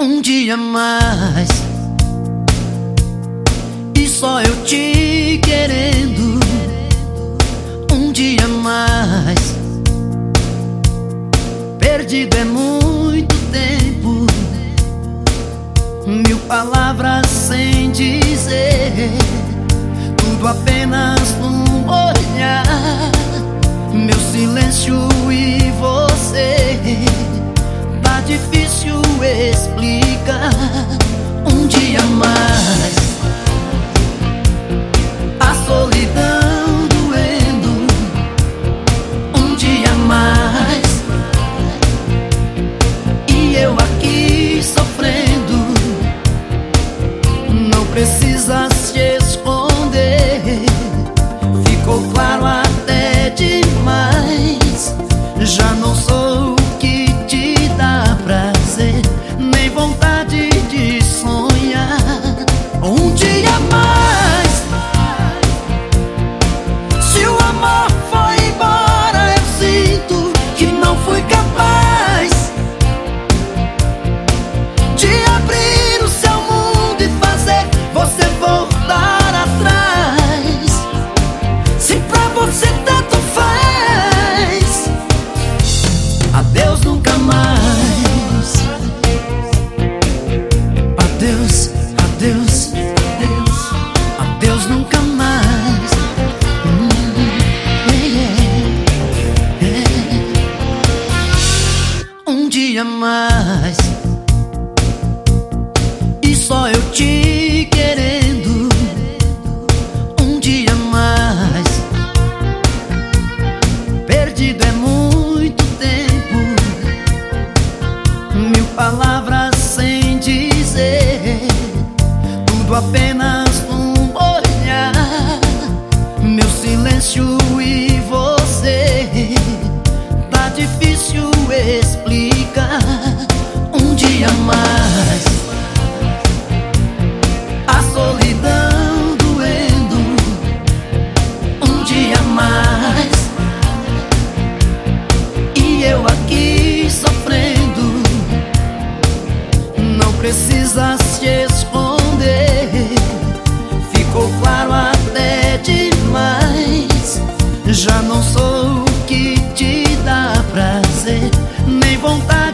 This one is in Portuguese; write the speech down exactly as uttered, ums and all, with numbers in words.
Um dia mais, e só eu te querendo. Um dia mais, perdido é muito tempo. Mil palavras sem dizer, tudo apenas num olhar. Meu silêncio e você, tá difícil explicar. Um dia mais, a solidão doendo. Um dia mais, e eu aqui sofrendo. Não precisa se esconder, ficou claro até demais. Já não sou o que te dá prazer, nem vontade de sonhar. Um dia mais, se o amor foi embora, eu sinto que não fui capaz de abrir o seu mundo e fazer você voltar atrás. Se pra você tanto faz, adeus nunca mais. Adeus, adeus, adeus, adeus nunca mais. Hum, yeah, yeah. Um dia mais, e só eu te querendo. Um dia mais, perdido é muito tempo. Mil palavras sem dizer, tudo apenas num olhar. Meu silêncio e você, tá difícil explicar. Um dia mais, a solidão doendo. Um dia mais, e eu aqui sofrendo. Não precisa se esconder, ficou claro até demais. Já não sou o que te dá prazer, nem vontade